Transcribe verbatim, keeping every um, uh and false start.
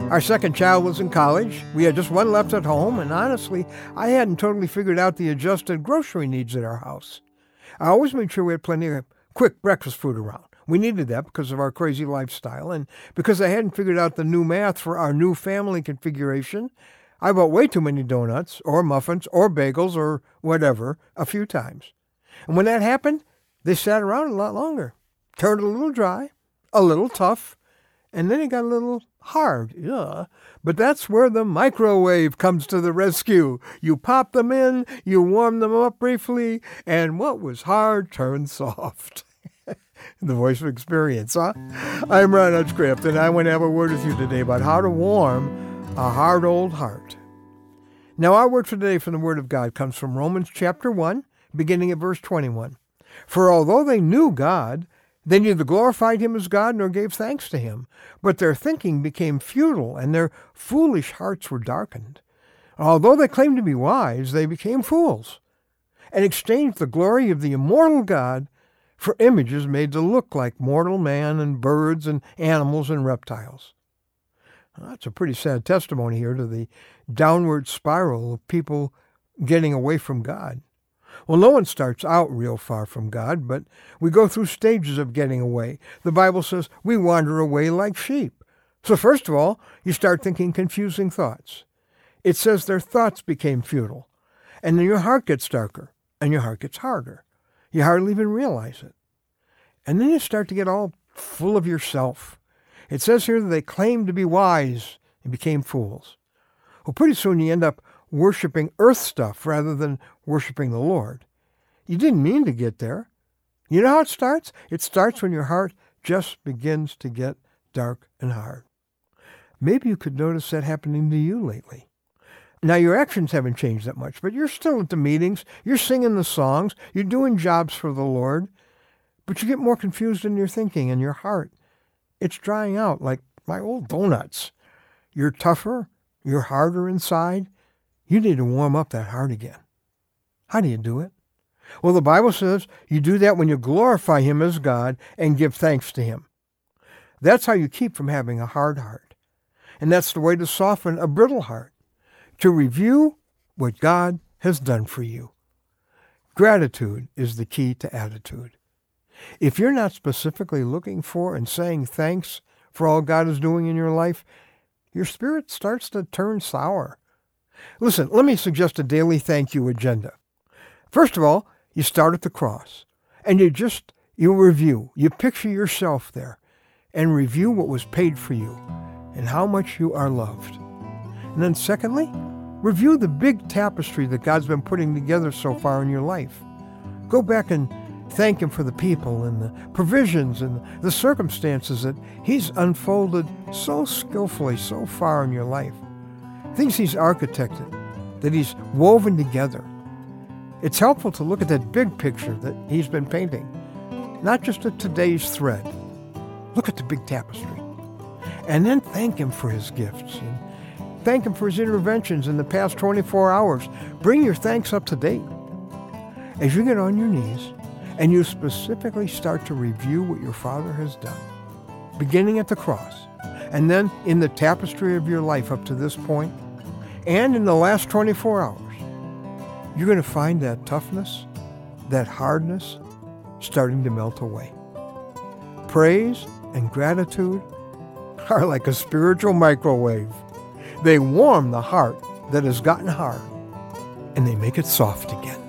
Our second child was in college. We had just one left at home, and honestly, I hadn't totally figured out the adjusted grocery needs at our house. I always made sure we had plenty of quick breakfast food around. We needed that because of our crazy lifestyle, and because I hadn't figured out the new math for our new family configuration, I bought way too many donuts, or muffins, or bagels, or whatever, a few times. And when that happened, they sat around a lot longer. Turned a little dry, a little tough, and then it got a little hard. Yeah. But that's where the microwave comes to the rescue. You pop them in, you warm them up briefly, and what was hard turns soft. The voice of experience, huh? I'm Ron Hutchcraft, and I want to have a word with you today about how to warm a hard old heart. Now, our word for today from the Word of God comes from Romans chapter one, beginning at verse twenty-one. For although they knew God, they neither glorified him as God nor gave thanks to him, but their thinking became futile, and their foolish hearts were darkened. Although they claimed to be wise, they became fools, and exchanged the glory of the immortal God for images made to look like mortal man and birds and animals and reptiles. Well, that's a pretty sad testimony here to the downward spiral of people getting away from God. Well, no one starts out real far from God, but we go through stages of getting away. The Bible says we wander away like sheep. So first of all, you start thinking confusing thoughts. It says their thoughts became futile. And then your heart gets darker, and your heart gets harder. You hardly even realize it. And then you start to get all full of yourself. It says here that they claimed to be wise and became fools. Well, pretty soon you end up worshiping earth stuff rather than worshiping the Lord. You didn't mean to get there. You know how it starts? It starts when your heart just begins to get dark and hard. Maybe you could notice that happening to you lately. Now, your actions haven't changed that much, but you're still at the meetings, you're singing the songs, you're doing jobs for the Lord, but you get more confused in your thinking and your heart. It's drying out like my old donuts. You're tougher, you're harder inside. You need to warm up that heart again. How do you do it? Well, the Bible says you do that when you glorify him as God and give thanks to him. That's how you keep from having a hard heart. And that's the way to soften a brittle heart. To review what God has done for you. Gratitude is the key to attitude. If you're not specifically looking for and saying thanks for all God is doing in your life, your spirit starts to turn sour. Listen, let me suggest a daily thank you agenda. First of all, you start at the cross, and you just, you review, you picture yourself there, and review what was paid for you and how much you are loved. And then secondly, review the big tapestry that God's been putting together so far in your life. Go back and thank him for the people and the provisions and the circumstances that he's unfolded so skillfully so far in your life. Things he's architected, that he's woven together. It's helpful to look at that big picture that he's been painting, not just at today's thread. Look at the big tapestry. And then thank him for his gifts. And thank him for his interventions in the past twenty-four hours. Bring your thanks up to date. As you get on your knees and you specifically start to review what your Father has done, beginning at the cross, and then in the tapestry of your life up to this point, and in the last twenty-four hours, you're going to find that toughness, that hardness starting to melt away. Praise and gratitude are like a spiritual microwave. They warm the heart that has gotten hard, and they make it soft again.